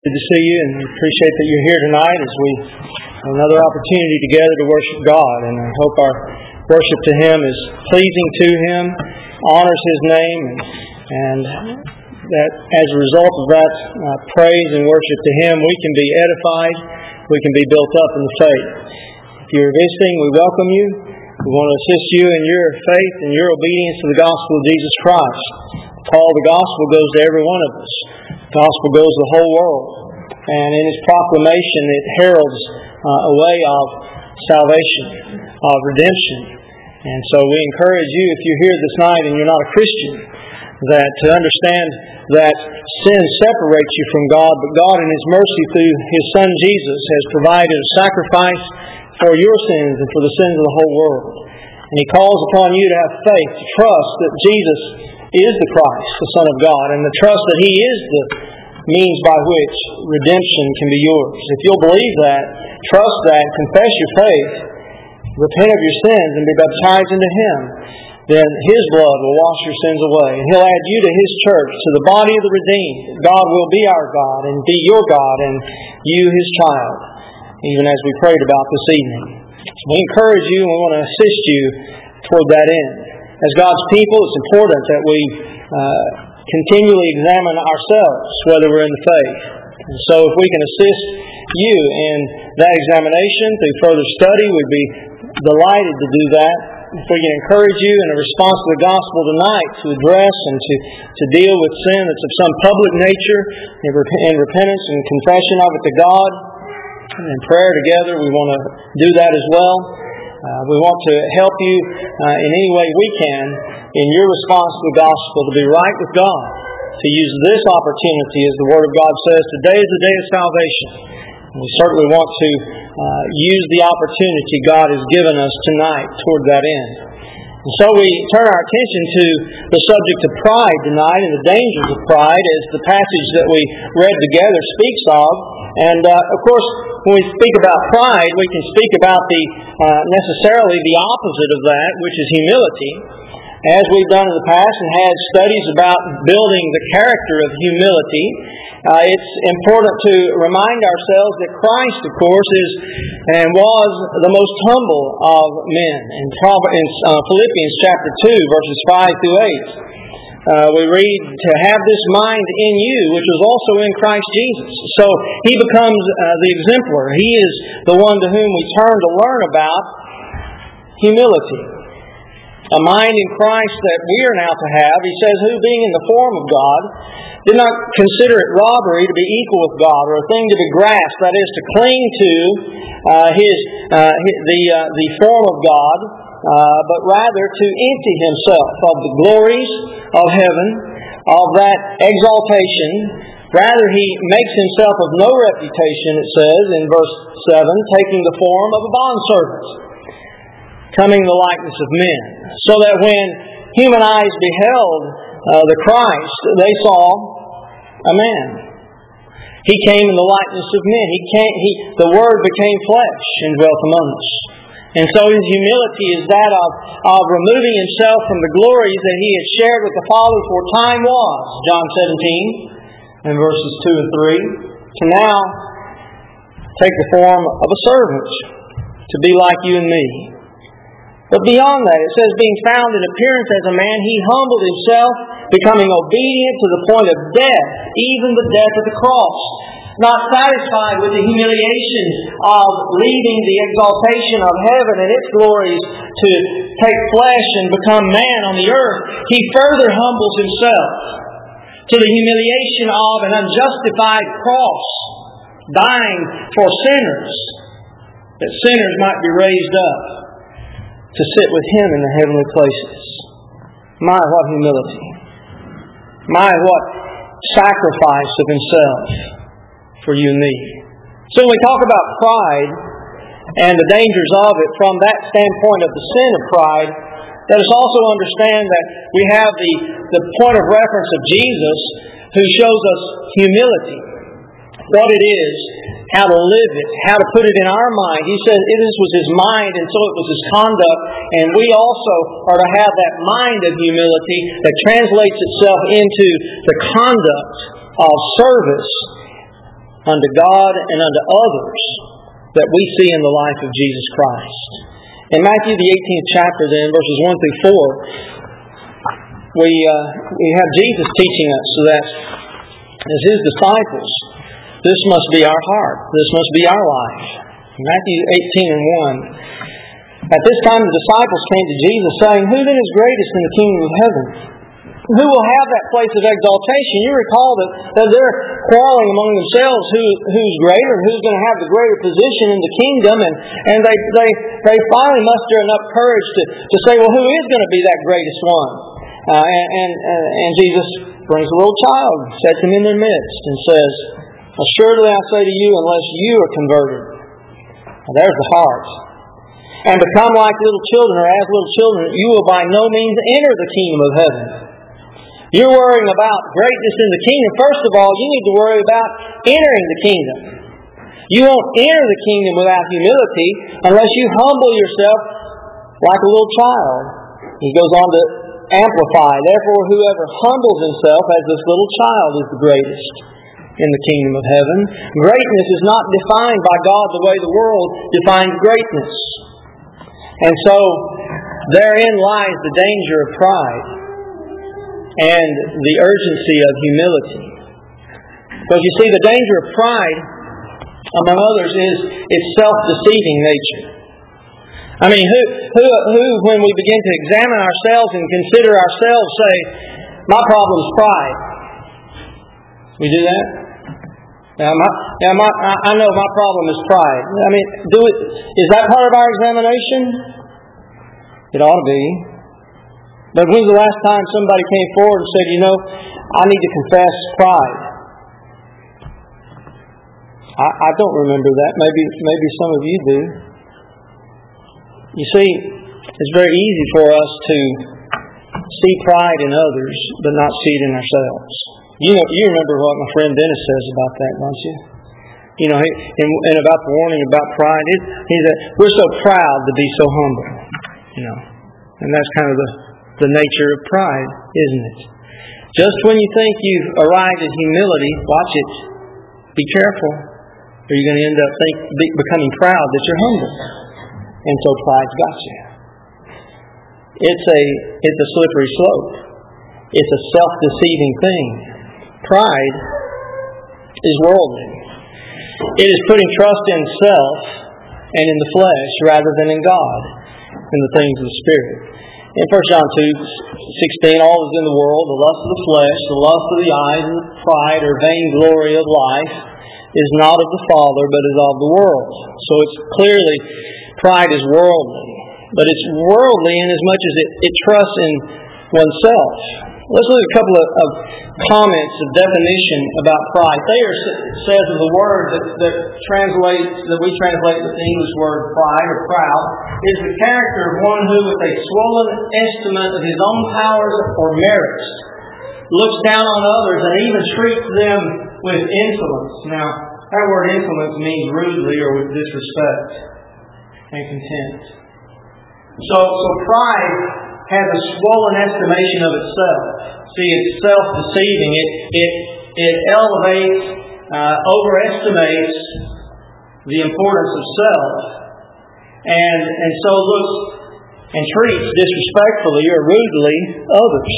Good to see you, and we appreciate that you're here tonight as we have another opportunity together to worship God. And I hope our worship to Him is pleasing to Him, honors His name, and that as a result of that praise and worship to Him, we can be edified, we can be built up in the faith. If you're visiting, we welcome you. We want to assist you in your faith and your obedience to the gospel of Jesus Christ. The call of the gospel goes to every one of us. The gospel goes to the whole world. And in His proclamation, it heralds a way of salvation, of redemption. And so we encourage you, if you're here this night and you're not a Christian, that to understand that sin separates you from God, but God in His mercy through His Son Jesus has provided a sacrifice for your sins and for the sins of the whole world. And He calls upon you to have faith, to trust that Jesus is the Christ, the Son of God, and to trust that He is the means by which redemption can be yours. If you'll believe that, trust that, confess your faith, repent of your sins, and be baptized into Him, then His blood will wash your sins away. And He'll add you to His church, to the body of the redeemed. God will be our God and be your God, and you His child, even as we prayed about this evening. We encourage you and we want to assist you toward that end. As God's people, it's important that we continually examine ourselves, whether we're in the faith. And so if we can assist you in that examination through further study, we'd be delighted to do that. If we can encourage you in a response to the gospel tonight to address and to deal with sin that's of some public nature in repentance and confession of it to God, and in prayer together, we want to do that as well. We want to help you in any way we can in your response to the gospel to be right with God, to use this opportunity, as the Word of God says, today is the day of salvation. And we certainly want to use the opportunity God has given us tonight toward that end. And so we turn our attention to the subject of pride tonight and the dangers of pride, as the passage that we read together speaks of. And of course, when we speak about pride, we can speak about necessarily the opposite of that, which is humility. As we've done in the past and had studies about building the character of humility, it's important to remind ourselves that Christ, of course, is and was the most humble of men. In Philippians chapter 2, verses 5 through 8, we read, "To have this mind in you, which was also in Christ Jesus." So He becomes the exemplar. He is the one to whom we turn to learn about humility. A mind in Christ that we are now to have. He says, "Who being in the form of God, did not consider it robbery to be equal with God, or a thing to be grasped," that is, to cling to the form of God, but rather to empty Himself of the glories of heaven, of that exaltation. Rather, He makes Himself of no reputation, it says in verse 7, taking the form of a bondservant, coming in the likeness of men. So that when human eyes beheld the Christ, they saw a man. He came in the likeness of men. The Word became flesh and dwelt among us. And so His humility is that of removing Himself from the glories that He had shared with the Father before time was, John 17 and verses 2 and 3, to now take the form of a servant, to be like you and me. But beyond that, it says, being found in appearance as a man, He humbled Himself, becoming obedient to the point of death, even the death of the cross. Not satisfied with the humiliation of leaving the exaltation of heaven and its glories to take flesh and become man on the earth, He further humbles Himself to the humiliation of an unjustified cross, dying for sinners, that sinners might be raised up to sit with Him in the heavenly places. My, what humility. My, what sacrifice of Himself for you and me. So when we talk about pride and the dangers of it from that standpoint of the sin of pride, let us also understand that we have the point of reference of Jesus, who shows us humility, what it is, how to live it, how to put it in our mind. He said this was His mind, and so it was His conduct. And we also are to have that mind of humility that translates itself into the conduct of service unto God and unto others that we see in the life of Jesus Christ. In Matthew the 18th chapter then, verses 1 through 4, we have Jesus teaching us that as His disciples, this must be our heart. This must be our life. Matthew 18 and 1. At this time the disciples came to Jesus saying, "Who then is greatest in the kingdom of heaven? Who will have that place of exaltation?" You recall that they're quarreling among themselves who's greater and who's going to have the greater position in the kingdom. And they finally muster enough courage to say, well, who is going to be that greatest one? And Jesus brings a little child, sets him in their midst, and says, "Assuredly I say to you, unless you are converted," now there's the heart, "and become like little children, or as little children, you will by no means enter the kingdom of heaven." You're worrying about greatness in the kingdom. First of all, you need to worry about entering the kingdom. You won't enter the kingdom without humility unless you humble yourself like a little child. He goes on to amplify, "Therefore, whoever humbles himself as this little child is the greatest in the kingdom of heaven." Greatness is not defined by God the way the world defines greatness. And so, therein lies the danger of pride and the urgency of humility. Because you see, the danger of pride, among others, is its self-deceiving nature. I mean, who, when we begin to examine ourselves and consider ourselves, say, "My problem is pride"? We do that? I know my problem is pride. I mean, is that part of our examination? It ought to be. But when's the last time somebody came forward and said, I need to confess pride? I don't remember that. Maybe some of you do. You see, it's very easy for us to see pride in others, but not see it in ourselves. You remember what my friend Dennis says about that, don't you? And about the warning about pride, he said, we're so proud to be so humble. And that's kind of the nature of pride, isn't it? Just when you think you've arrived at humility, watch it. Be careful, or you're going to end up becoming proud that you're humble. And so pride's got you. It's a slippery slope. It's a self-deceiving thing. Pride is worldly. It is putting trust in self and in the flesh rather than in God and the things of the Spirit. In 1 John 2:16, all is in the world, the lust of the flesh, the lust of the eyes, and the pride or vainglory of life is not of the Father, but is of the world. So it's clearly, pride is worldly. But it's worldly in as much as it trusts in oneself. Let's look at a couple of comments of definition about pride. Thayer says of the word that we translate with the English word pride or proud is the character of one who, with a swollen estimate of his own powers or merits, looks down on others and even treats them with insolence. Now, that word insolence means rudely or with disrespect and contempt. So pride has a swollen estimation of itself. See, it's self-deceiving. It elevates, overestimates the importance of self, and so looks and treats disrespectfully or rudely others.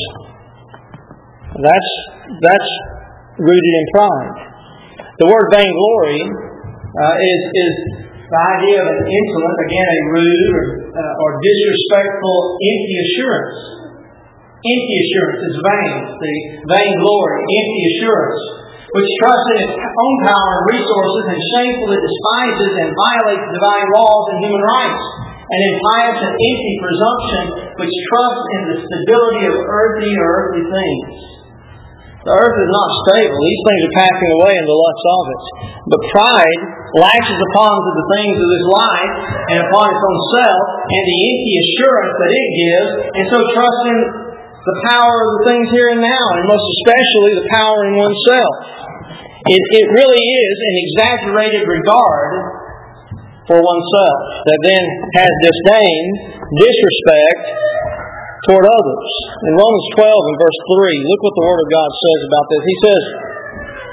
That's rooted in pride. The word vainglory is the idea of an insolent, again, a rude or disrespectful empty assurance. Empty assurance is vain. The vainglory, empty assurance, which trusts in its own power and resources and shamefully despises and violates divine laws and human rights. An impious and empty presumption which trusts in the stability of earthly things. The earth is not stable. These things are passing away in the lusts of it. But pride latches upon to the things of this life and upon its own self and the empty assurance that it gives, and so trusts in the power of the things here and now, and most especially the power in oneself. It really is an exaggerated regard for oneself that then has disdain, disrespect toward others. In Romans 12 and verse 3, look what the Word of God says about this. He says,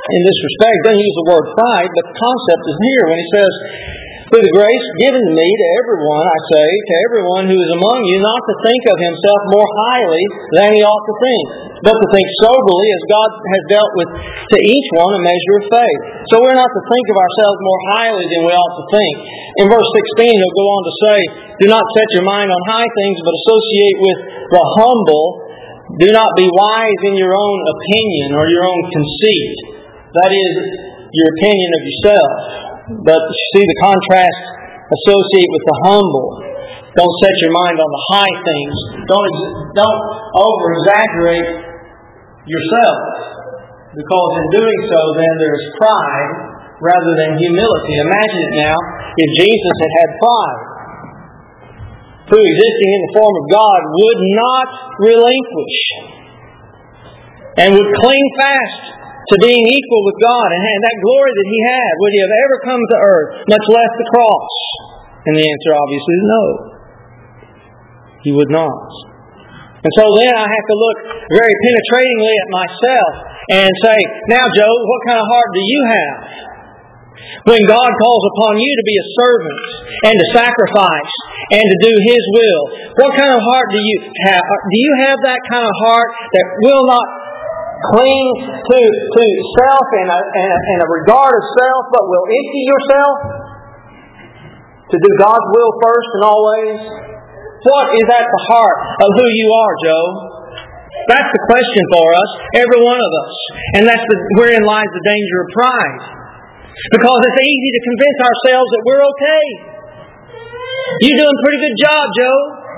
in this respect. He doesn't use the word pride, but the concept is here when he says, through the grace given to me, to everyone, I say, to everyone who is among you, not to think of himself more highly than he ought to think, but to think soberly as God has dealt with to each one a measure of faith. So we're not to think of ourselves more highly than we ought to think. In verse 16, he'll go on to say, do not set your mind on high things, but associate with the humble. Do not be wise in your own opinion or your own conceit. That is, your opinion of yourself. But you see the contrast, associate with the humble. Don't set your mind on the high things. Don't over-exaggerate yourself. Because in doing so, then there's pride rather than humility. Imagine it now if Jesus had pride, who existing in the form of God would not relinquish and would cling fast to being equal with God and that glory that He had. Would He have ever come to earth, much less the cross? And the answer obviously is no. He would not. And so then I have to look very penetratingly at myself and say, now Joe, what kind of heart do you have? When God calls upon you to be a servant and to sacrifice and to do His will, what kind of heart do you have? Do you have that kind of heart that will not cling to self and a regard of self, but will empty yourself to do God's will first and always? What is at the heart of who you are, Joe? That's the question for us, every one of us. And that's wherein lies the danger of pride. Because it's easy to convince ourselves that we're okay. You're doing a pretty good job, Joe.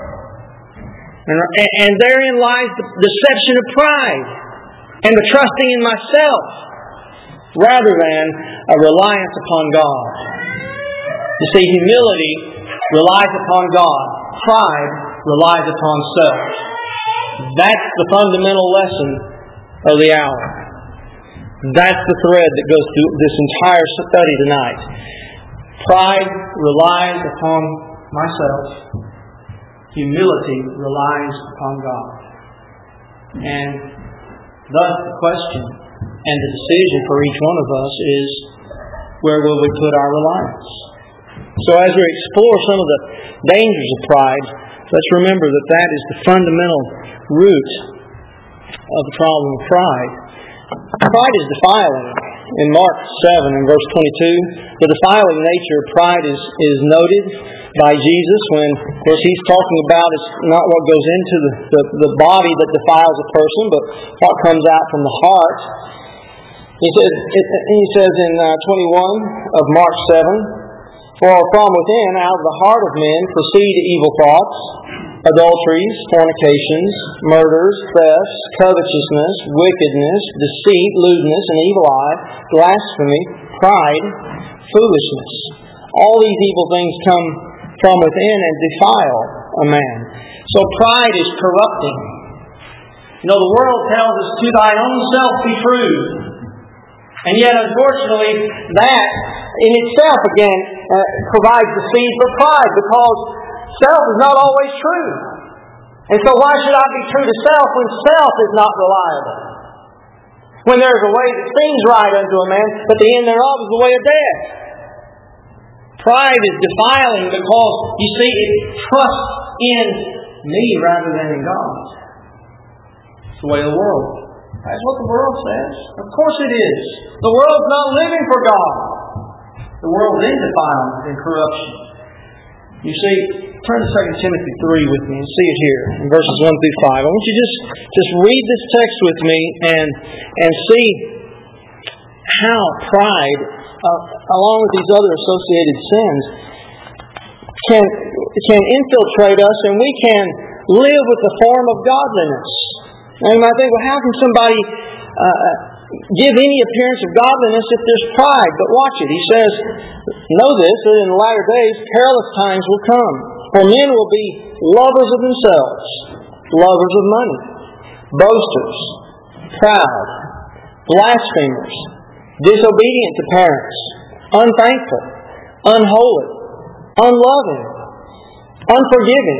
And therein lies the deception of pride and the trusting in myself rather than a reliance upon God. You see, humility relies upon God. Pride relies upon self. That's the fundamental lesson of the hour. That's the thread that goes through this entire study tonight. Pride relies upon myself. Humility relies upon God. And thus the question and the decision for each one of us is, where will we put our reliance? So as we explore some of the dangers of pride, let's remember that that is the fundamental root of the problem of pride. Pride is defiling. In Mark 7 and verse 22, the defiling nature of pride is noted by Jesus when, of course, He's talking about it's not what goes into the body that defiles a person, but what comes out from the heart. He says in 21 of Mark 7, for from within, out of the heart of men, proceed evil thoughts, adulteries, fornications, murders, thefts, covetousness, wickedness, deceit, lewdness, an evil eye, blasphemy, pride, foolishness. All these evil things come from within and defile a man. So pride is corrupting. You know, the world tells us, to thy own self be true. And yet, unfortunately, that in itself, again, provides the seed for pride, because self is not always true. And so why should I be true to self when self is not reliable? When there is a way that seems right unto a man, but the end thereof is the way of death. Pride is defiling because, you see, it trusts in me rather than in God. It's the way of the world. That's what the world says. Of course it is. The world's not living for God. The world's in defilement and corruption. You see, turn to 2 Timothy 3 with me and see it here in verses 1 through 5. I want you to just read this text with me and see how pride, along with these other associated sins, can infiltrate us, and we can live with the form of godliness. Now you might think, well, how can somebody give any appearance of godliness if there's pride? But watch it. He says, know this, that in the latter days perilous times will come. For men will be lovers of themselves, lovers of money, boasters, proud, blasphemers, disobedient to parents, unthankful, unholy, unloving, unforgiving,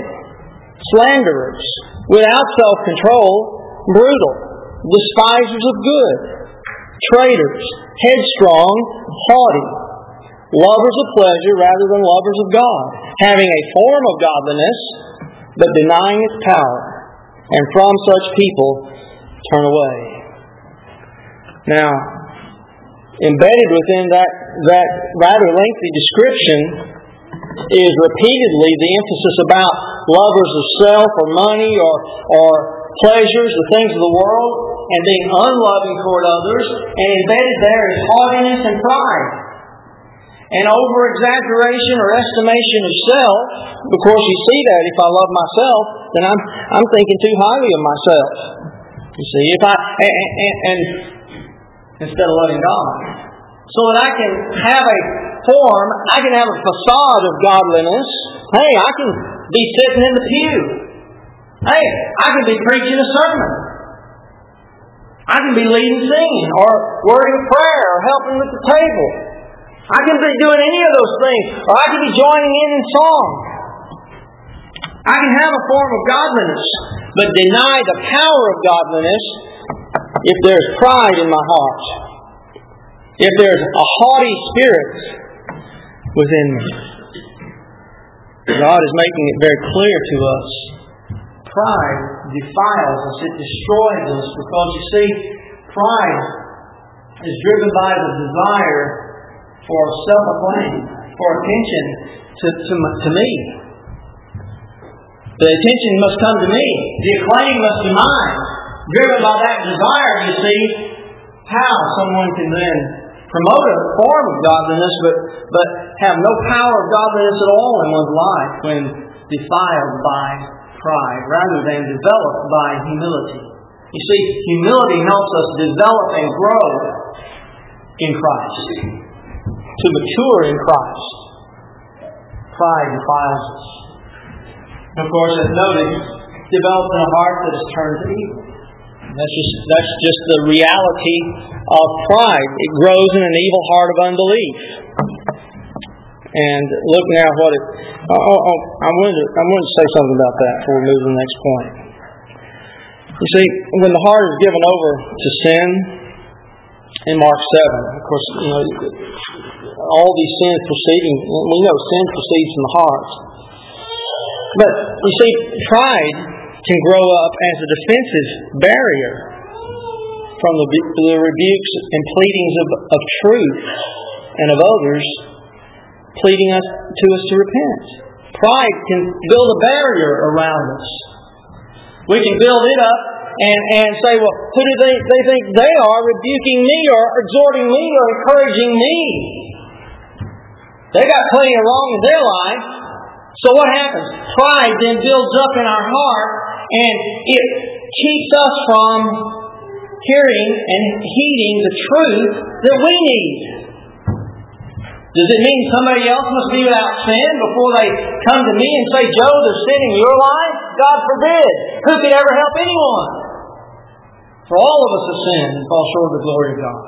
slanderers, without self-control, brutal, despisers of good, traitors, headstrong, haughty, lovers of pleasure rather than lovers of God, having a form of godliness, but denying its power. And from such people turn away. Now, embedded within that rather lengthy description is repeatedly the emphasis about lovers of self or money or pleasures, the things of the world, and being unloving toward others. And embedded there is haughtiness and pride. And over-exaggeration or estimation of self. Of course, you see that if I love myself, then I'm thinking too highly of myself. You see, if and instead of loving God, so that I can have a form, I can have a facade of godliness. Hey, I can be sitting in the pew. Hey, I can be preaching a sermon. I can be leading singing, or wording prayer, or helping with the table. I can be doing any of those things, or I can be joining in song. I can have a form of godliness, but deny the power of godliness if there's pride in my heart. If there's a haughty spirit within me. God is making it very clear to us. Pride defiles us. It destroys us because, you see, pride is driven by the desire for self-acclaim, for attention to me. The attention must come to me. The acclaim must be mine. Driven by that desire, you see, how someone can then promote a form of godliness but have no power of godliness at all in one's life when defiled by pride rather than developed by humility. You see, humility helps us develop and grow in Christ. To mature in Christ. Pride defiles us. And of course, as noted, develops in a heart that is turned to evil. That's just the reality of pride. It grows in an evil heart of unbelief. And look now what it... I wanted to say something about that before we move to the next point. You see, when the heart is given over to sin, in Mark 7, of course, all these sins proceeding, we know sin proceeds from the heart. But, you see, pride can grow up as a defensive barrier from the rebukes and pleadings of truth and of others pleading to us to repent. Pride can build a barrier around us. We can build it up and say, well, who do they think they are, rebuking me or exhorting me or encouraging me? They got plenty of wrong in their life. So what happens? Pride then builds up in our heart and it keeps us from hearing and heeding the truth that we need. Does it mean somebody else must be without sin before they come to me and say, Joe, there's sin in your life? God forbid. Who could ever help anyone? For all of us have sinned and fall short of the glory of God.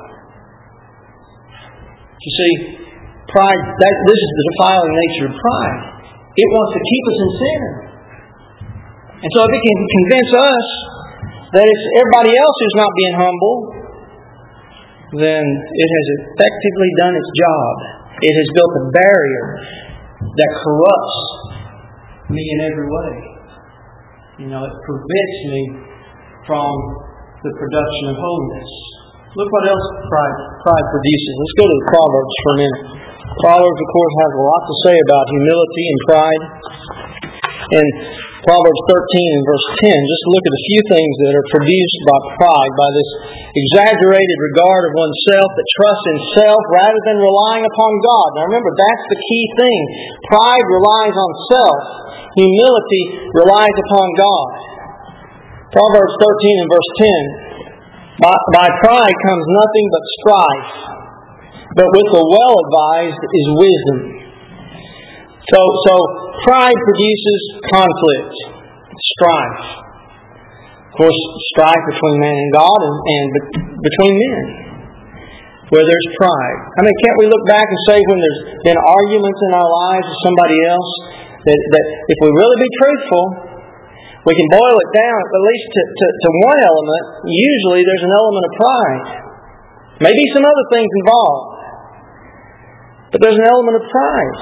You see, pride, this is the defiling nature of pride. It wants to keep us in sin. And so if it can convince us that it's everybody else who's not being humble, then it has effectively done its job. It has built a barrier that corrupts me in every way. It prevents me from the production of holiness. Look what else pride produces. Let's go to the Proverbs for a minute. Proverbs, of course, has a lot to say about humility and pride. In Proverbs 13 and verse 10, just look at a few things that are produced by pride, by this exaggerated regard of oneself that trusts in self rather than relying upon God. Now remember, that's the key thing. Pride relies on self. Humility relies upon God. Proverbs 13 and verse 10, by pride comes nothing but strife, but with the well-advised is wisdom. So pride produces conflict, strife. Of course, strife between man and God and between men, where there's pride. Can't we look back and say when there's been arguments in our lives with somebody else, that if we really be truthful, we can boil it down at least to one element. Usually there's an element of pride. Maybe some other things involved. But there's an element of pride.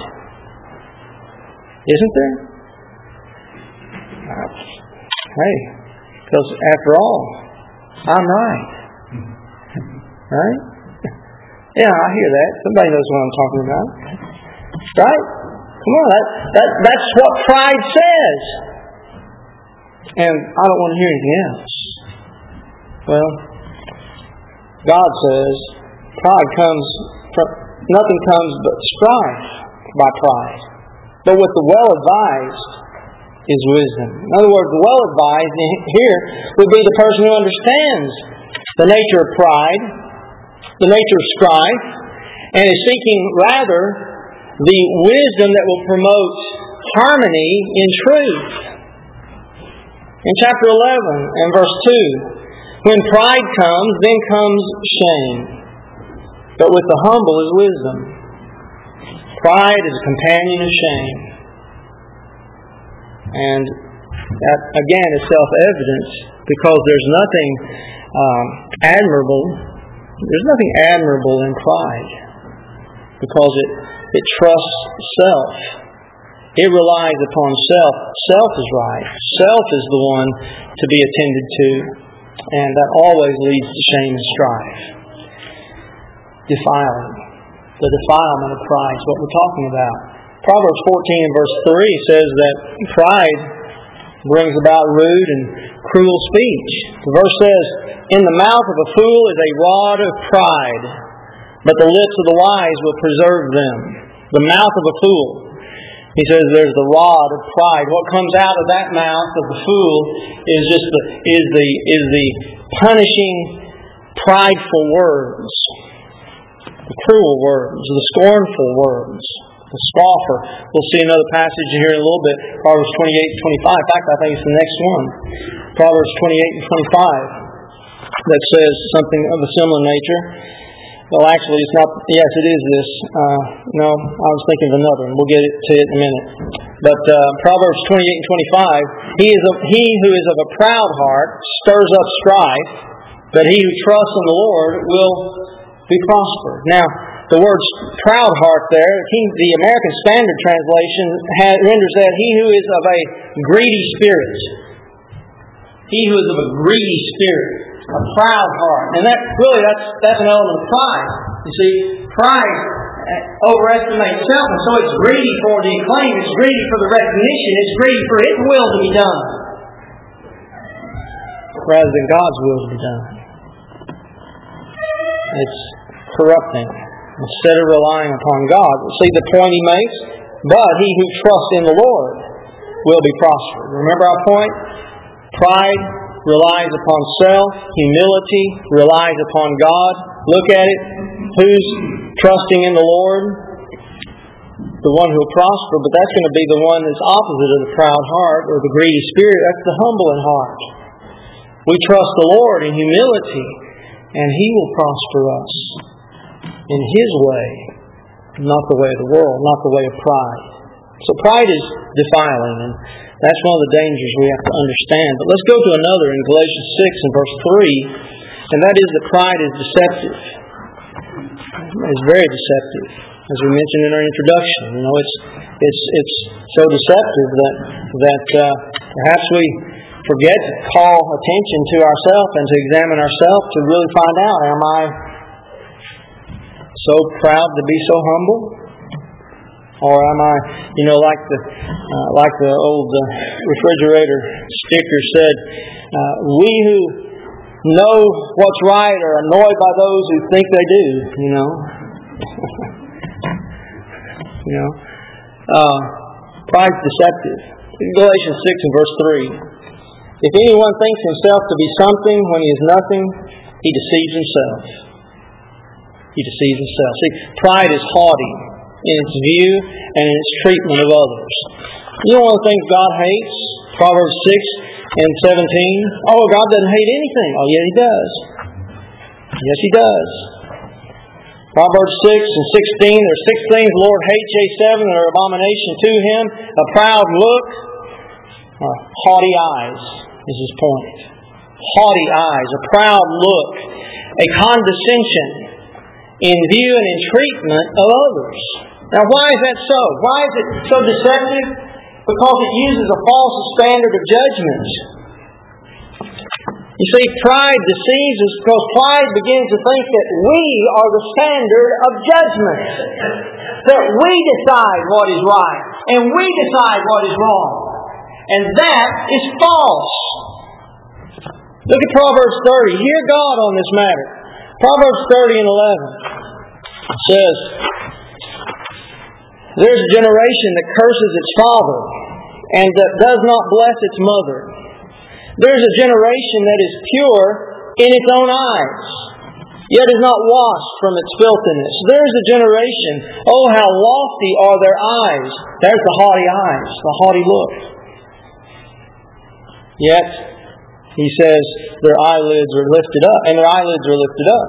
Isn't there? Hey, because after all, I'm right. Right? Yeah, I hear that. Somebody knows what I'm talking about. Right? Come on, that's what pride says. And I don't want to hear anything else. Well, God says nothing comes but strife by pride. But with the well-advised is wisdom. In other words, the well-advised here would be the person who understands the nature of pride, the nature of strife, and is seeking rather the wisdom that will promote harmony in truth. In chapter 11 and verse 2, when pride comes, then comes shame. But with the humble is wisdom. Pride is a companion of shame. And that, again, is self-evident because there's nothing admirable. There's nothing admirable in pride because it trusts self. It relies upon self. Self is right. Self is the one to be attended to. And that always leads to shame and strife. Defiling. The defilement of pride is what we're talking about. Proverbs 14 and verse 3 says that pride brings about rude and cruel speech. The verse says, "In the mouth of a fool is a rod of pride, but the lips of the wise will preserve them." The mouth of a fool. He says there's the rod of pride. What comes out of that mouth of the fool is just the punishing, prideful words, the cruel words, the scornful words, the scoffer. We'll see another passage here in a little bit, Proverbs 28 and 25. In fact, I think it's the next one, Proverbs 28 and 25, that says something of a similar nature. Well, actually, it's not. Yes, it is this. No, I was thinking of another, and we'll get to it in a minute. But Proverbs 28 and 25, he who is of a proud heart stirs up strife, but he who trusts in the Lord will be prospered. Now, the word proud heart there, the American Standard Translation renders that he who is of a greedy spirit. He who is of a greedy spirit. A proud heart. And that's an element of pride. You see, pride overestimates self, and so it's greedy for the acclaim, it's greedy for the recognition, it's greedy for its will to be done, rather than God's will to be done. It's corrupting. Instead of relying upon God. See the point he makes? But he who trusts in the Lord will be prospered. Remember our point? Pride relies upon self. Humility relies upon God. Look at it. Who's trusting in the Lord? The one who will prosper. But that's going to be the one that's opposite of the proud heart or the greedy spirit. That's the humble in heart. We trust the Lord in humility, and He will prosper us in His way, not the way of the world, not the way of pride. So pride is defiling, and that's one of the dangers we have to understand. But let's go to another in Galatians 6 and verse 3, and that is that pride is deceptive. It's very deceptive, as we mentioned in our introduction. You know, it's so deceptive that perhaps we forget to call attention to ourselves and to examine ourselves to really find out, am I so proud to be so humble? Or am I, like the old refrigerator sticker said, we who know what's right are annoyed by those who think they do, Pride's deceptive. Galatians 6 and verse 3. If anyone thinks himself to be something when he is nothing, he deceives himself. He deceives himself. See, pride is haughty in its view and in its treatment of others. You know one of the things God hates? Proverbs 6 and 17. Oh, God doesn't hate anything. Oh, yeah, He does. Yes, He does. Proverbs 6 and 16. There are 6 things the Lord hates, yea, 7 that are abomination to Him. A proud look, haughty eyes is His point. Haughty eyes, a proud look, a condescension. in view and in treatment of others. Now, why is that so? Why is it so deceptive? Because it uses a false standard of judgment. You see, pride deceives us because pride begins to think that we are the standard of judgment. That we decide what is right and we decide what is wrong. And that is false. Look at Proverbs 30. Hear God on this matter. Proverbs 30 and 11 says, "There's a generation that curses its father and that does not bless its mother. There's a generation that is pure in its own eyes, yet is not washed from its filthiness. There's a generation, oh how lofty are their eyes." There's the haughty eyes, the haughty look. Yet, he says, their eyelids are lifted up, and their eyelids are lifted up.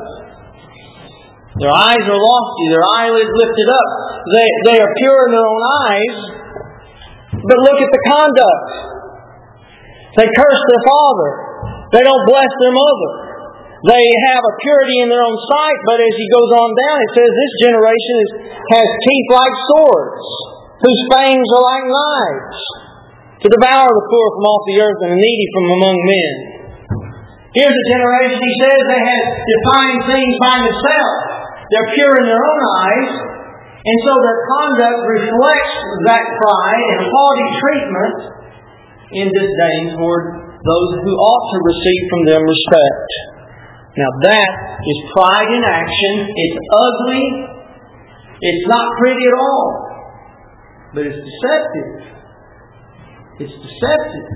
Their eyes are lofty, their eyelids lifted up. They are pure in their own eyes, but look at the conduct. They curse their father. They don't bless their mother. They have a purity in their own sight, but as he goes on down, it says this generation has teeth like swords, whose fangs are like knives, to devour the poor from off the earth and the needy from among men. Here's a generation, he says, they have defined things by themselves. They're pure in their own eyes, and so their conduct reflects that pride and haughty treatment in disdain toward those who ought to receive from them respect. Now that is pride in action. It's ugly. It's not pretty at all. But it's deceptive. It's deceptive.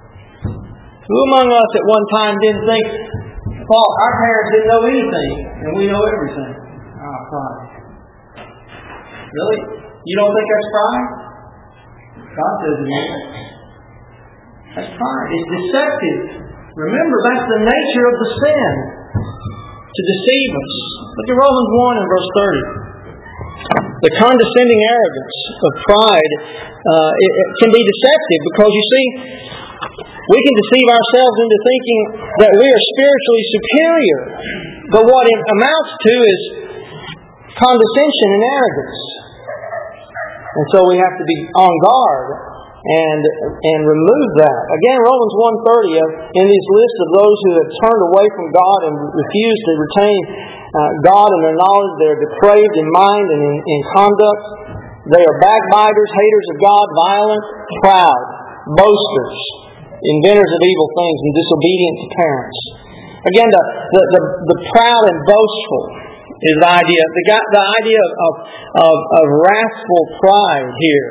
Who among us at one time didn't think, Paul, our parents didn't know anything, and we know everything? Pride. Really? You don't think that's pride? God says it is. That's pride. It's deceptive. Remember, that's the nature of the sin. To deceive us. Look at Romans 1 and verse 30. The condescending arrogance of pride it can be deceptive because, you see, we can deceive ourselves into thinking that we are spiritually superior. But what it amounts to is condescension and arrogance. And so we have to be on guard and remove that. Again, Romans 1:30, in these lists of those who have turned away from God and refused to retain God in their knowledge, they are depraved in mind and in conduct. They are backbiters, haters of God, violent, proud, boasters, inventors of evil things, and disobedient to parents. Again, the proud and boastful is the idea. The idea of wrathful pride here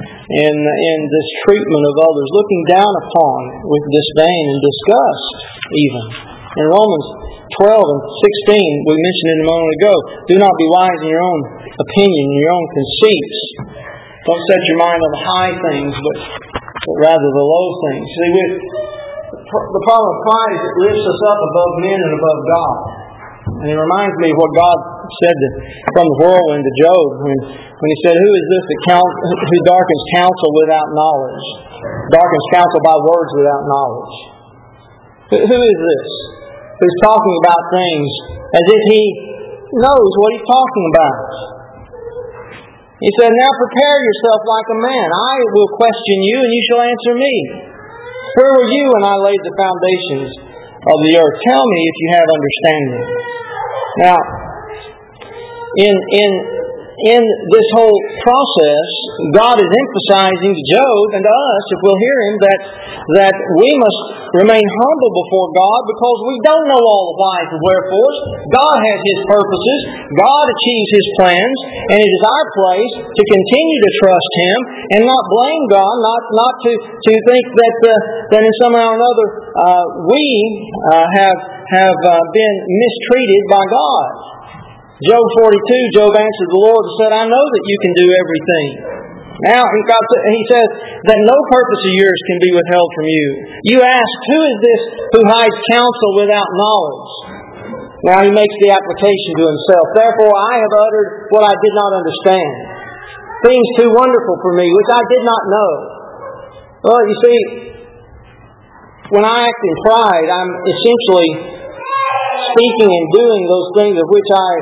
in this treatment of others, looking down upon with disdain and disgust even. In Romans 12 and 16, we mentioned it a moment ago, do not be wise in your own opinion, in your own conceits. Don't set your mind on the high things, but rather the low things. See, the problem of pride is it lifts us up above men and above God. And it reminds me of what God said from the whirlwind to Job when he said, "Who is this who darkens counsel without knowledge? Darkens counsel by words without knowledge." Who is this who's talking about things as if he knows what he's talking about? He said, "Now prepare yourself like a man. I will question you, and you shall answer me. Where were you when I laid the foundations of the earth? Tell me if you have understanding." Now, in this whole process, God is emphasizing to Job and to us, if we'll hear Him, that we must remain humble before God because we don't know all the whys and wherefores. God has His purposes. God achieves His plans, and it is our place to continue to trust Him and not blame God, not to think that in somehow or another we have been mistreated by God. Job 42, Job answered the Lord and said, "I know that you can do everything." Now, He says that no purpose of yours can be withheld from you. You ask, who is this who hides counsel without knowledge? Now He makes the application to Himself. Therefore I have uttered what I did not understand, things too wonderful for me, which I did not know. Well, you see, when I act in pride, I'm essentially speaking and doing those things of which I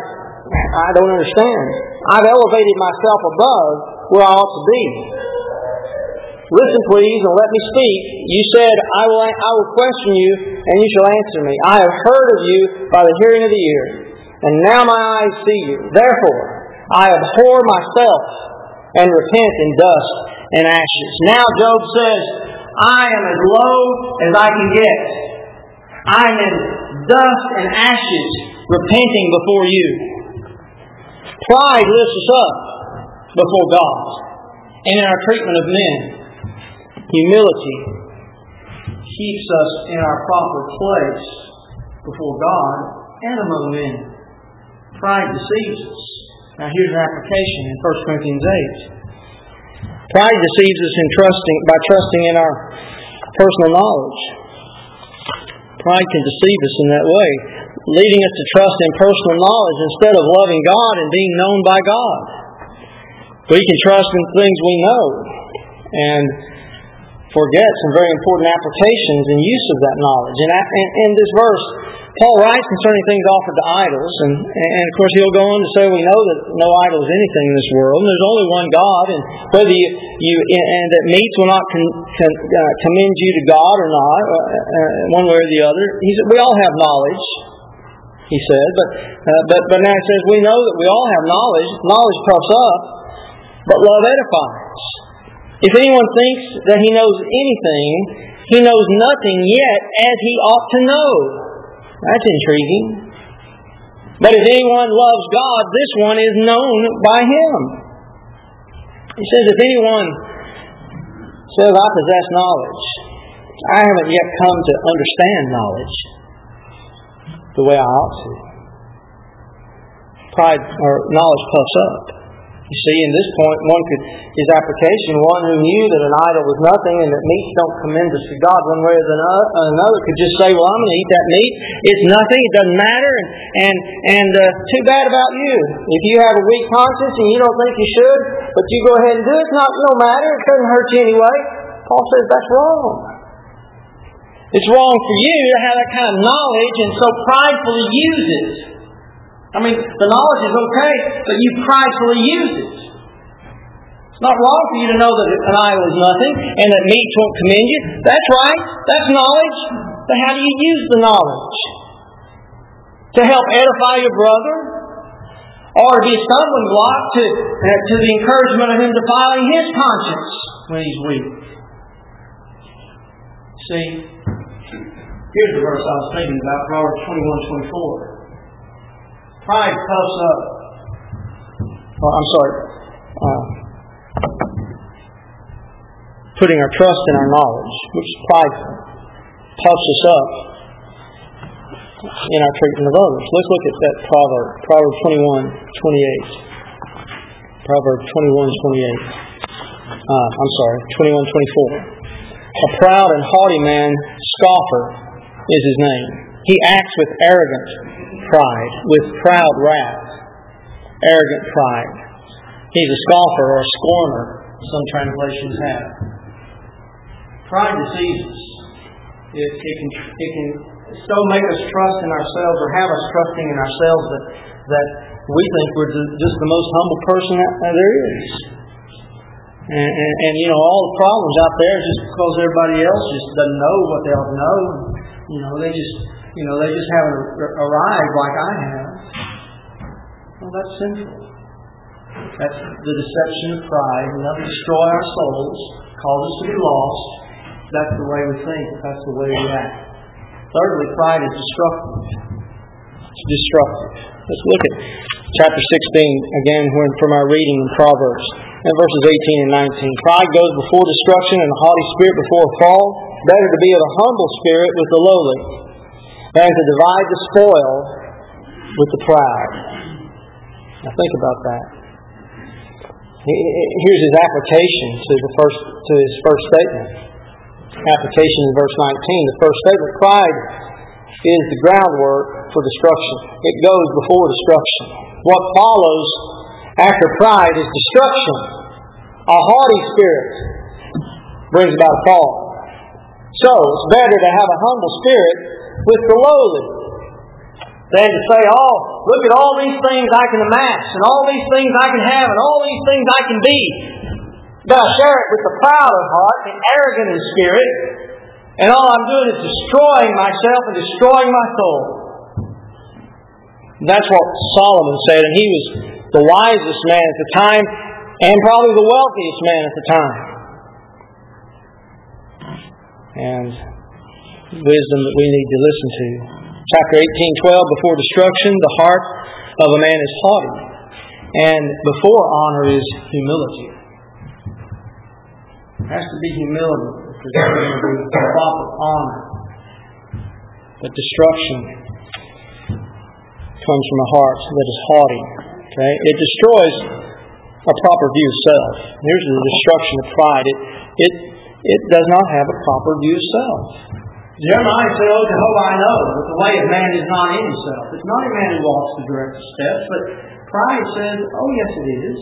I don't understand. I've elevated myself above where I ought to be. Listen, please, and let me speak. You said, I will question you, and you shall answer me. I have heard of you by the hearing of the ear, and now my eyes see you. Therefore, I abhor myself and repent in dust and ashes. Now Job says, I am as low as I can get. I am in dust and ashes, repenting before you. Pride lifts us up before God and in our treatment of men. Humility keeps us in our proper place before God and among men. Pride deceives us. Now here's an application in 1 Corinthians 8. Pride deceives us by trusting in our personal knowledge. Pride can deceive us in that way, leading us to trust in personal knowledge instead of loving God and being known by God. We can trust in things we know and forget some very important applications and use of that knowledge. And in this verse, Paul writes concerning things offered to idols, and of course he'll go on to say we know that no idol is anything in this world, and there's only one God, and whether and that meats will not commend you to God or not, one way or the other. He said we all have knowledge. He said, but now he says we know that we all have knowledge. Knowledge puffs up, but love edifies. If anyone thinks that he knows anything, he knows nothing yet as he ought to know. That's intriguing. But if anyone loves God, this one is known by Him. He says, if anyone says, I possess knowledge, I haven't yet come to understand knowledge the way I ought to. Pride or knowledge puffs up. You see, in this point, his application, one who knew that an idol was nothing and that meats don't commend us to God one way or another, could just say, well, I'm going to eat that meat. It's nothing. It doesn't matter. And too bad about you. If you have a weak conscience and you don't think you should, but you go ahead and do it, it's no matter. It doesn't hurt you anyway. Paul says that's wrong. It's wrong for you to have that kind of knowledge and so pridefully use it. I mean, the knowledge is okay, but you pridefully use it. It's not wrong for you to know that an idol is nothing and that meats won't commend you. That's right. That's knowledge. But how do you use the knowledge? To help edify your brother? Or to be a stumbling block to the encouragement of him defiling his conscience when he's weak? See, here's the verse I was thinking about, Proverbs 21:24. Pride puffs up. Putting our trust in our knowledge, which is prideful, puffs us up in our treatment of others. Let's look at that proverb, Proverbs 21:28. Proverbs 21:24. A proud and haughty man, scoffer, is his name. He acts with arrogant pride, with proud wrath. Arrogant pride. He's a scoffer or a scorner, some translations have. Pride deceives us. It can so make us trust in ourselves or have us trusting in ourselves that we think we're just the most humble person there is. And you know, all the problems out there is just because everybody else just doesn't know what they ought to know. They just haven't arrived like I have. Well, that's sinful. That's the deception of pride. And that'll destroy our souls, cause us to be lost. That's the way we think. That's the way we act. Thirdly, pride is destructive. It's destructive. Let's look at chapter 16 again from our reading in Proverbs. And verses 18 and 19. Pride goes before destruction and a haughty spirit before a fall. Better to be of a humble spirit with the lowly than to divide the spoil with the proud. Now think about that. Here's his application to his first statement. Application in verse 19. The first statement, pride is the groundwork for destruction. It goes before destruction. What follows after pride is destruction. A haughty spirit brings about a fall. So, it's better to have a humble spirit with the lowly. than to say, oh, look at all these things I can amass, and all these things I can have, and all these things I can be. But I share it with the proud of heart and arrogant in spirit, and all I'm doing is destroying myself and destroying my soul. That's what Solomon said, and he was the wisest man at the time, and probably the wealthiest man at the time. And wisdom that we need to listen to. Chapter 18:12, before destruction, the heart of a man is haughty, and before honor is humility. There has to be humility if there's ever going to be proper honor. But destruction comes from a heart that is haughty. Okay? It destroys a proper view of self. Here's the destruction of pride. It does not have a proper view of self. Jeremiah said, oh, Jehovah, I know that the way of man is not in himself. It's not a man who walks the direct steps, but pride says, oh, yes, it is.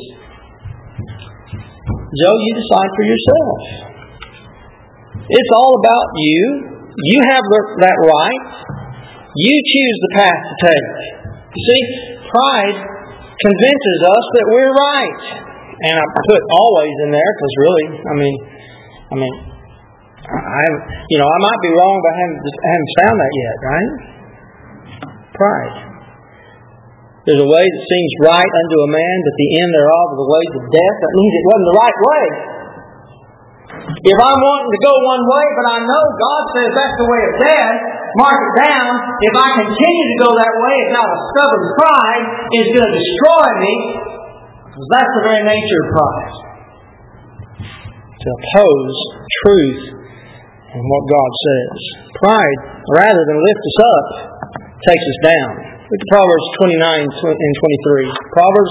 Joe, you decide for yourself. It's all about you. You have that right. You choose the path to take. You see, pride convinces us that we're right. And I put always in there because really, I might be wrong, but I haven't found that yet, right? Pride. There's a way that seems right unto a man, but the end thereof is the ways of death. That means it wasn't the right way. If I'm wanting to go one way, but I know God says that's the way of death, mark it down. If I continue to go that way, it's not a stubborn pride, it's going to destroy me. Because that's the very nature of pride. To oppose truth and what God says. Pride, rather than lift us up, takes us down. Look at Proverbs 29 and 23. Proverbs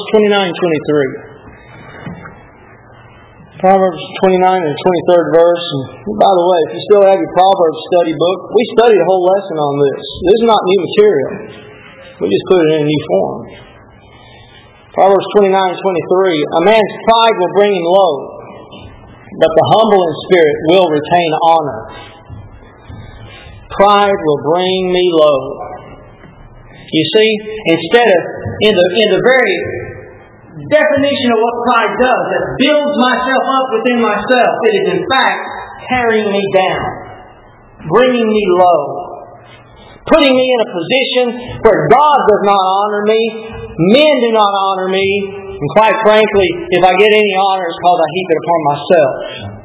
29 and 23. Proverbs 29 and 23rd verse. And by the way, if you still have your Proverbs study book, we studied a whole lesson on this. This is not new material. We just put it in a new form. Proverbs 29 and 23. A man's pride will bring him low, but the humble in spirit will retain honor. Pride will bring me low. You see, instead of in the very definition of what pride does, it builds myself up within myself. It is in fact tearing me down, bringing me low, putting me in a position where God does not honor me, men do not honor me, and quite frankly, if I get any honor, it's because I heap it upon myself.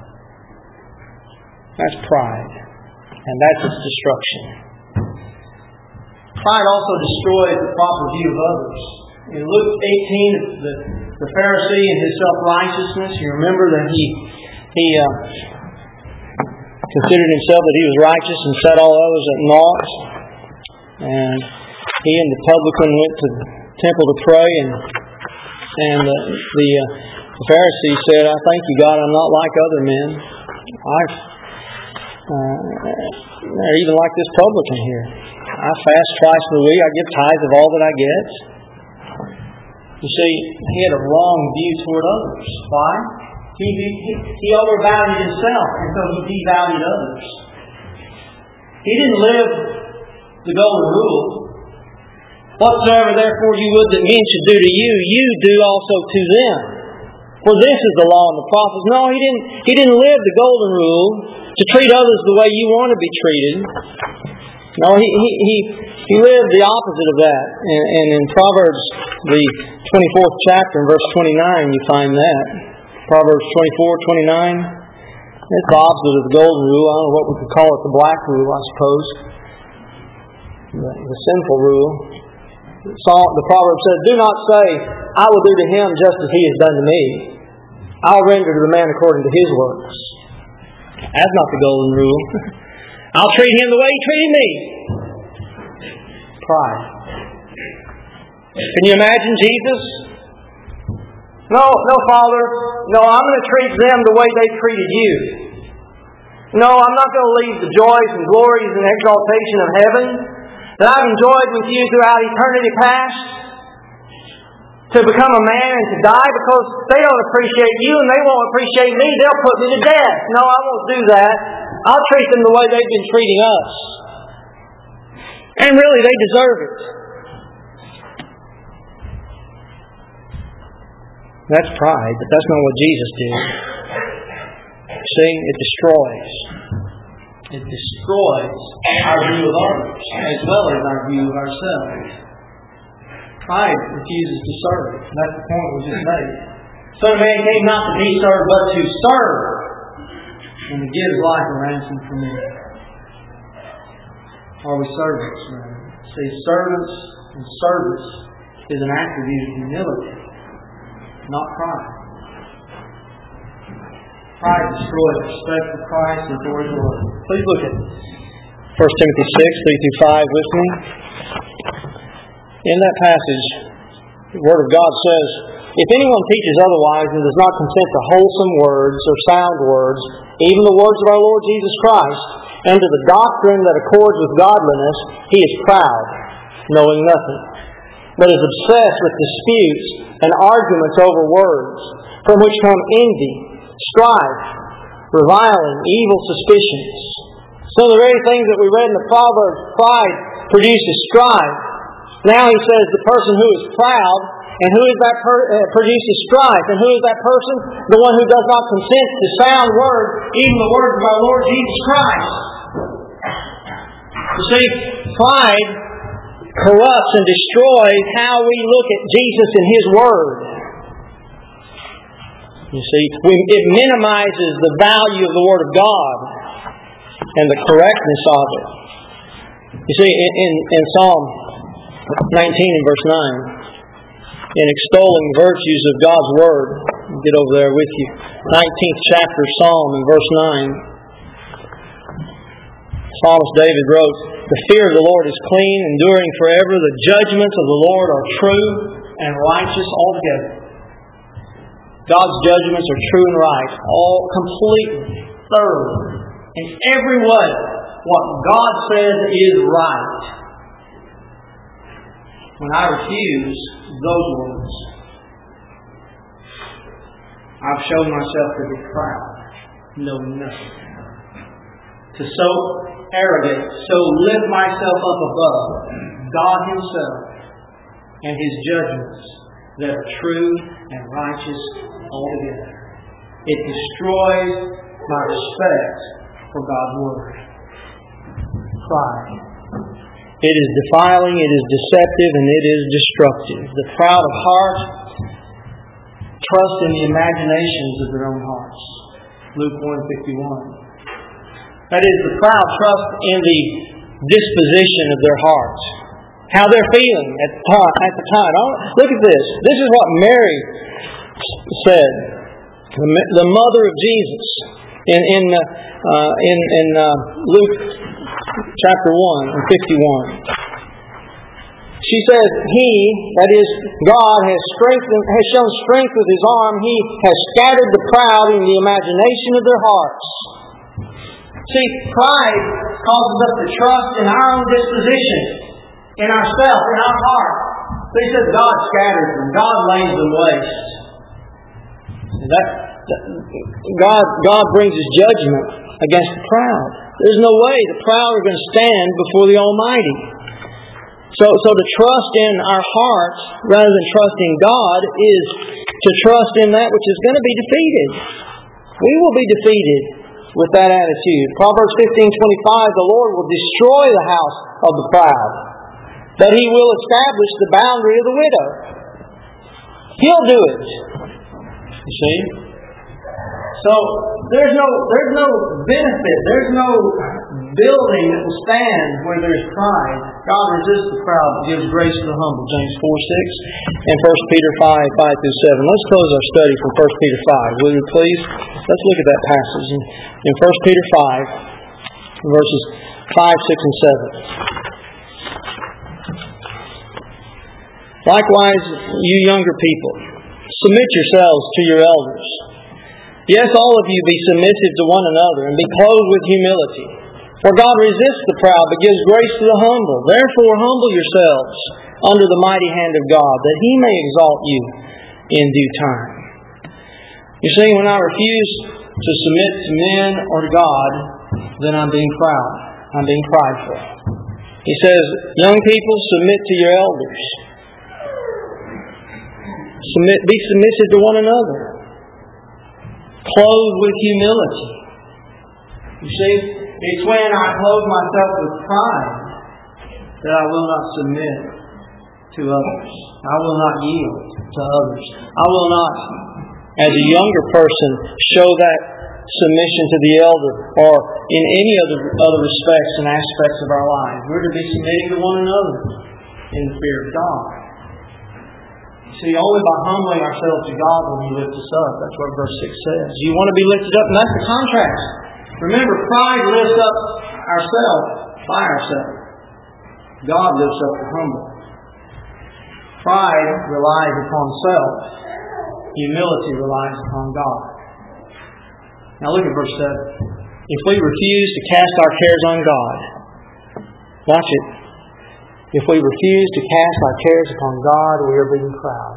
That's pride, and that's its destruction. Pride also destroys the proper view of others. In Luke 18, the Pharisee and his self-righteousness, you remember that he considered himself that he was righteous and set all others at naught. And he and the publican went to the temple to pray, and the Pharisee said, I thank you, God, I'm not like other men. They're even like this publican here. I fast twice a week. I give tithes of all that I get. You see, he had a wrong view toward others. Why? He overvalued himself, and so he devalued others. He didn't live the golden rule. Whatsoever therefore you would that men should do to you, you do also to them. For this is the law and the prophets. No, he didn't live the golden rule to treat others the way you want to be treated. No, he lived the opposite of that. And in Proverbs, the 24th chapter, in verse 29, you find that. Proverbs 24:29. It's the opposite of the golden rule. I don't know what we could call it, the black rule, I suppose. The sinful rule. The proverb says, do not say, I will do to him just as he has done to me. I'll render to the man according to his works. That's not the golden rule. I'll treat him the way he treated me. Pride. Can you imagine Jesus? No, Father. No, I'm going to treat them the way they treated you. No, I'm not going to leave the joys and glories and exaltation of heaven that I've enjoyed with you throughout eternity past to become a man and to die because they don't appreciate you and they won't appreciate me. They'll put me to death. No, I won't do that. I'll treat them the way they've been treating us. And really, they deserve it. That's pride, but that's not what Jesus did. See, it destroys. It destroys our view of others as well as our view of ourselves. Pride refuses to serve. That's the point we just made. Son of Man came not to be served, but to serve, and to give His life a ransom for many. Are we servants, man? See, servants and service is an attribute of humility, not pride. Pride destroys respect for Christ and for His Word. Please look at 1 Timothy 6, 3-5 with me. In that passage, the Word of God says, "If anyone teaches otherwise and does not consent to wholesome words or sound words, even the words of our Lord Jesus Christ, and to the doctrine that accords with godliness, he is proud, knowing nothing, but is obsessed with disputes and arguments over words, from which come envy, strife, reviling, evil suspicions." Some of the very things that we read in the Proverbs, pride produces strife. Now he says the person who is proud, and who is that produces strife, and who is that person? The one who does not consent to sound words, even the words of our Lord Jesus Christ. You see, pride corrupts and destroys how we look at Jesus and His Word. You see, it minimizes the value of the Word of God and the correctness of it. You see, in Psalm 19 and verse 9, in extolling virtues of God's Word, I'll get over there with you. 19th chapter Psalm in verse 9. Psalmist David wrote, "The fear of the Lord is clean, enduring forever. The judgments of the Lord are true and righteous altogether." God's judgments are true and right, all completely, thoroughly, in every way. What God says is right. When I refuse those words, I've shown myself to be proud, knowing nothing. To so arrogate, so lift myself up above God Himself and His judgments that are true and righteous altogether. It destroys my respect for God's Word. Pride. It is defiling, it is deceptive, and it is destructive. The proud of heart trust in the imaginations of their own hearts. Luke 1:51. That is, the proud trust in the disposition of their hearts. How they're feeling at the time. Look at this. This is what Mary said, the mother of Jesus, in Luke chapter 1 and 51. She says, "He, that is God, has shown strength with His arm. He has scattered the proud in the imagination of their hearts." See, pride causes us to trust in our own disposition, in ourselves, in our heart. So He says God scatters them, God lays them waste. God brings His judgment against the proud. There's no way the proud are going to stand before the Almighty. So to trust in our hearts rather than trusting God is to trust in that which is going to be defeated. We will be defeated with that attitude. Proverbs 15:25, "The Lord will destroy the house of the proud, but He will establish the boundary of the widow." He'll do it. You see? So there's no benefit, there's no building that will stand where there's pride. God resists the proud but gives grace to the humble. James 4:6 and 1 Peter 5:5-7. Let's close our study from 1 Peter 5. Will you please? Let's look at that passage in 1 Peter 5, verses 5, 6, and 7. "Likewise, you younger people, submit yourselves to your elders. Yes, all of you be submissive to one another, and be clothed with humility. For God resists the proud, but gives grace to the humble. Therefore humble yourselves under the mighty hand of God, that He may exalt you in due time." You see, when I refuse to submit to men or to God, then I'm being proud. I'm being prideful. He says, young people, submit to your elders. Be submissive to one another. Clothed with humility. You see, it's when I clothe myself with pride that I will not submit to others. I will not yield to others. I will not, as a younger person, show that submission to the elder or in any other respects and aspects of our lives. We're to be submitting to one another in the fear of God. See, only by humbling ourselves to God will He lift us up. That's what verse 6 says. You want to be lifted up, and that's the contrast. Remember, pride lifts up ourselves by ourselves. God lifts up the humble. Pride relies upon self. Humility relies upon God. Now look at verse 7. If we refuse to cast our cares on God, watch it. If we refuse to cast our cares upon God, we are being proud.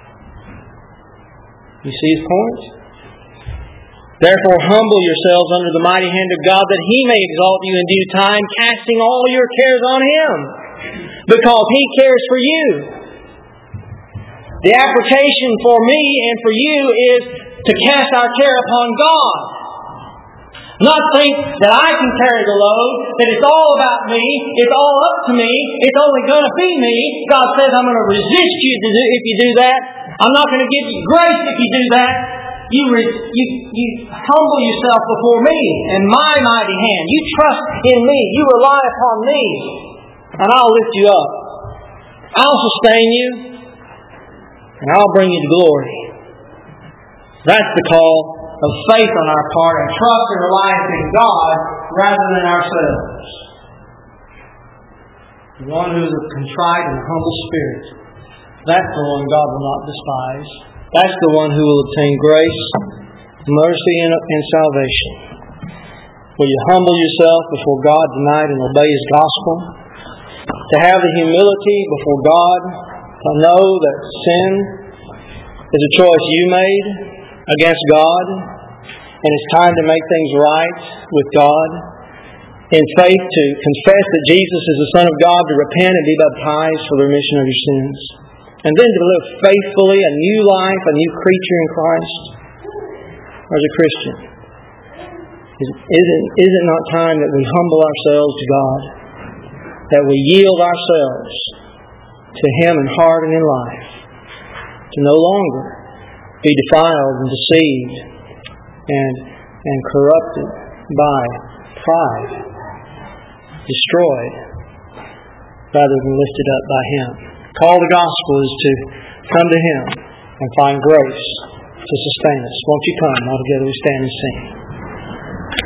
You see his point? Therefore humble yourselves under the mighty hand of God, that He may exalt you in due time, casting all your cares on Him, because He cares for you. The application for me and for you is to cast our care upon God. Not think that I can carry the load, that it's all about me, it's all up to me, it's only going to be me. God says, I'm going to resist you if you do that. I'm not going to give you grace if you do that. You humble yourself before me and my mighty hand. You trust in me. You rely upon me. And I'll lift you up. I'll sustain you. And I'll bring you to glory. That's the call of faith on our part, and trust and reliance in God rather than ourselves. The one who is a contrite and humble spirit, that's the one God will not despise. That's the one who will obtain grace, mercy, and salvation. Will you humble yourself before God tonight and obey His gospel? To have the humility before God, to know that sin is a choice you made against God, and it's time to make things right with God. In faith, to confess that Jesus is the Son of God, to repent and be baptized for the remission of your sins. And then to live faithfully a new life, a new creature in Christ as a Christian. Is it not time that we humble ourselves to God? That we yield ourselves to Him in heart and in life? To no longer be defiled and deceived and corrupted by pride, destroyed, rather than lifted up by Him. The call of the gospel is to come to Him and find grace to sustain us. Won't you come? All together we stand and sing.